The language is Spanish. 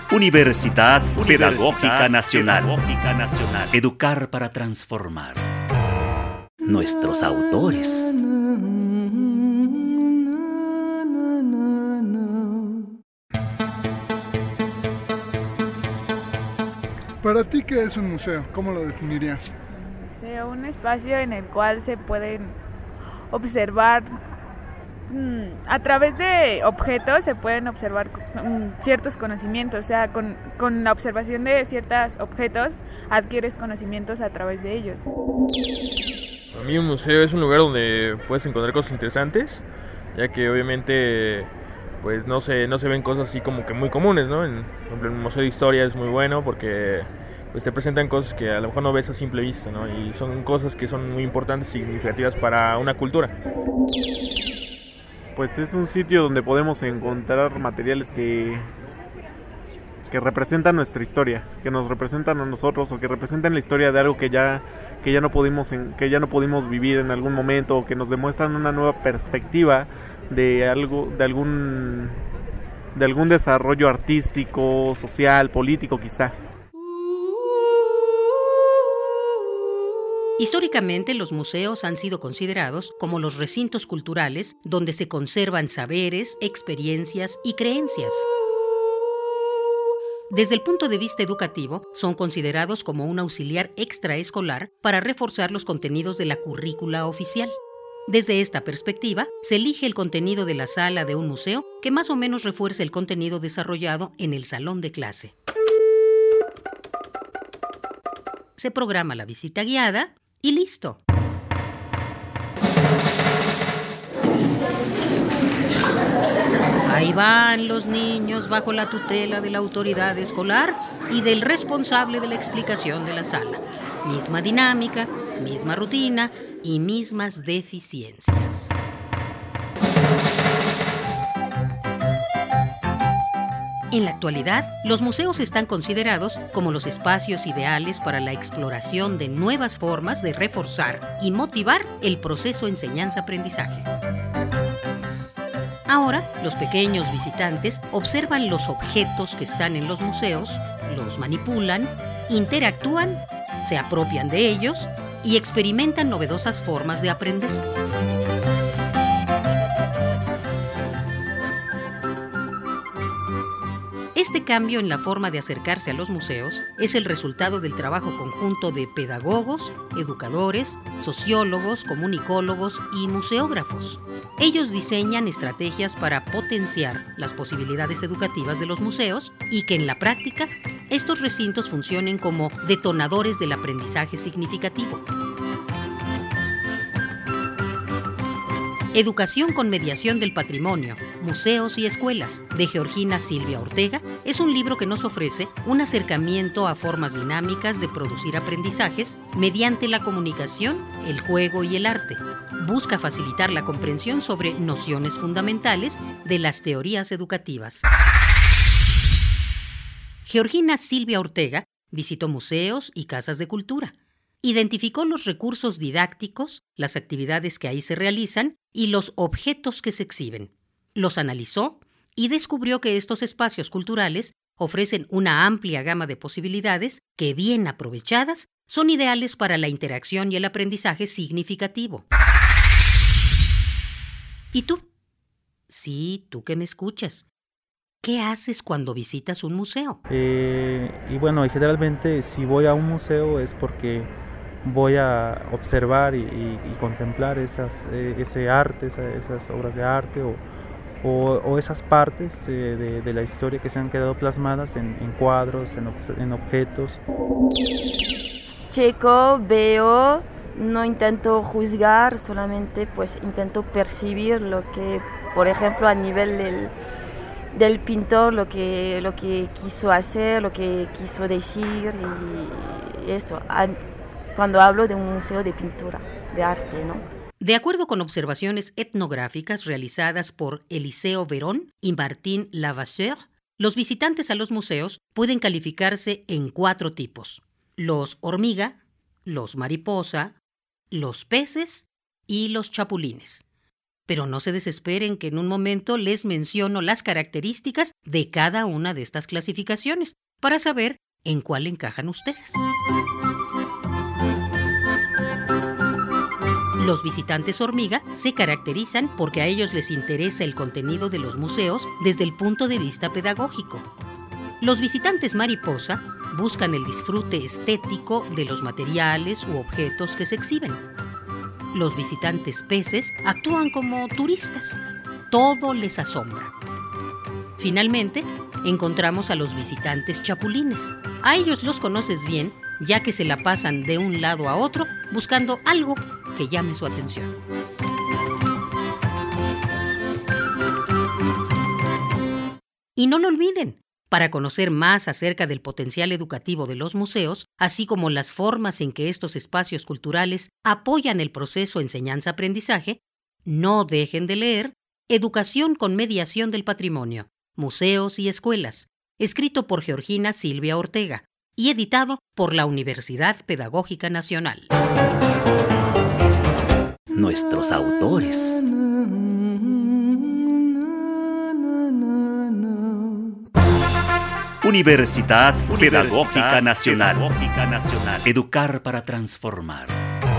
Universidad Pedagógica Nacional. Educar para transformar. Nuestros autores. Para ti, ¿qué es un museo? ¿Cómo lo definirías? Museo, un espacio en el cual se pueden observar, a través de objetos se pueden observar ciertos conocimientos, o sea, con la observación de ciertos objetos adquieres conocimientos a través de ellos. Para mí un museo es un lugar donde puedes encontrar cosas interesantes, ya que obviamente pues no se ven cosas así como que muy comunes, ¿no? Por ejemplo, el Museo de Historia es muy bueno porque pues te presentan cosas que a lo mejor no ves a simple vista, ¿no? Y son cosas que son muy importantes y significativas para una cultura. Pues es un sitio donde podemos encontrar materiales que representan nuestra historia, que nos representan a nosotros o que representan la historia de algo que ya no pudimos vivir en algún momento, o que nos demuestran una nueva perspectiva de algún desarrollo artístico, social, político quizá. Históricamente, los museos han sido considerados como los recintos culturales donde se conservan saberes, experiencias y creencias. Desde el punto de vista educativo, son considerados como un auxiliar extraescolar para reforzar los contenidos de la currícula oficial. Desde esta perspectiva, se elige el contenido de la sala de un museo que más o menos refuerce el contenido desarrollado en el salón de clase. Se programa la visita guiada y listo. Ahí van los niños bajo la tutela de la autoridad escolar y del responsable de la explicación de la sala. Misma dinámica, misma rutina y mismas deficiencias. En la actualidad, los museos están considerados como los espacios ideales para la exploración de nuevas formas de reforzar y motivar el proceso enseñanza-aprendizaje. Ahora, los pequeños visitantes observan los objetos que están en los museos, los manipulan, interactúan, se apropian de ellos y experimentan novedosas formas de aprender. Este cambio en la forma de acercarse a los museos es el resultado del trabajo conjunto de pedagogos, educadores, sociólogos, comunicólogos y museógrafos. Ellos diseñan estrategias para potenciar las posibilidades educativas de los museos y que en la práctica estos recintos funcionen como detonadores del aprendizaje significativo. Educación con mediación del patrimonio, museos y escuelas, de Georgina Silvia Ortega, es un libro que nos ofrece un acercamiento a formas dinámicas de producir aprendizajes mediante la comunicación, el juego y el arte. Busca facilitar la comprensión sobre nociones fundamentales de las teorías educativas. Georgina Silvia Ortega visitó museos y casas de cultura. Identificó los recursos didácticos, las actividades que ahí se realizan y los objetos que se exhiben. Los analizó y descubrió que estos espacios culturales ofrecen una amplia gama de posibilidades que, bien aprovechadas, son ideales para la interacción y el aprendizaje significativo. ¿Y tú? Sí, tú que me escuchas. ¿Qué haces cuando visitas un museo? Generalmente si voy a un museo es porque voy a observar y contemplar ese arte, esas obras de arte o esas partes de la historia que se han quedado plasmadas en cuadros, en objetos. Checo, veo, no intento juzgar, solamente pues intento percibir lo que, por ejemplo, a nivel del pintor, lo que quiso hacer, lo que quiso decir y esto. Cuando hablo de un museo de pintura, de arte, ¿no? De acuerdo con observaciones etnográficas realizadas por Eliseo Verón y Martín Lavasseur, los visitantes a los museos pueden calificarse en 4 tipos: los hormiga, los mariposa, los peces y los chapulines. Pero no se desesperen que en un momento les menciono las características de cada una de estas clasificaciones para saber en cuál encajan ustedes. Los visitantes hormiga se caracterizan porque a ellos les interesa el contenido de los museos desde el punto de vista pedagógico. Los visitantes mariposa buscan el disfrute estético de los materiales u objetos que se exhiben. Los visitantes peces actúan como turistas. Todo les asombra. Finalmente, encontramos a los visitantes chapulines. A ellos los conoces bien, ya que se la pasan de un lado a otro buscando algo que llame su atención. Y no lo olviden, para conocer más acerca del potencial educativo de los museos, así como las formas en que estos espacios culturales apoyan el proceso enseñanza-aprendizaje, no dejen de leer Educación con Mediación del Patrimonio, Museos y Escuelas, escrito por Georgina Silvia Ortega y editado por la Universidad Pedagógica Nacional. Nuestros autores. Universidad Pedagógica Nacional. Educar para transformar.